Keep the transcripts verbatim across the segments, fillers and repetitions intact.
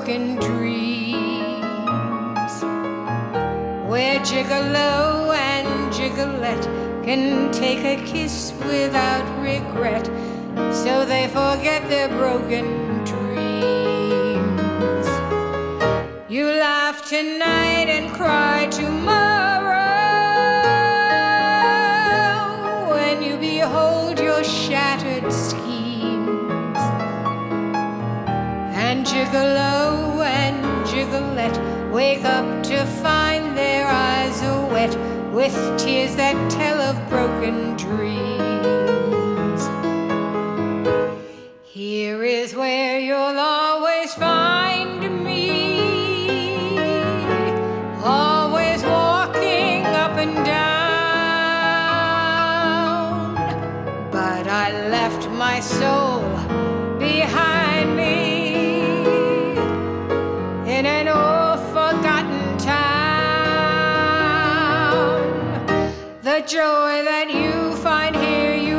broken dreams, where Gigolo and Gigolette can take a kiss without regret, so they forget their broken dreams. You laugh tonight and cry tomorrow when you behold your shattered schemes. And Gigolo and Gigolette wake up to find their eyes are wet with tears that tell of broken dreams. Here is where you'll always find me, always walking up and down. But I left my soul behind me in an old forgotten town. The joy that you find here you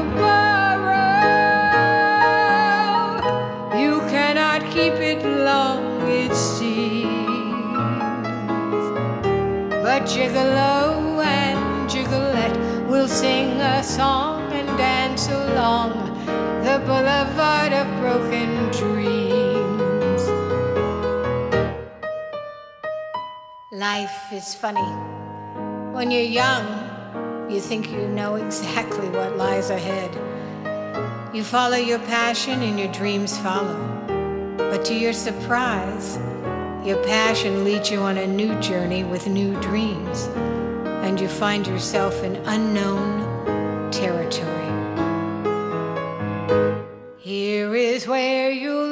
borrow, you cannot keep it long, it seems. But Gigolo and Gigolette will sing a song and dance along the boulevard of broken dreams. Life is funny. When you're young, you think you know exactly what lies ahead. You follow your passion and your dreams follow. But to your surprise, your passion leads you on a new journey with new dreams, and you find yourself in unknown territory. Here is where you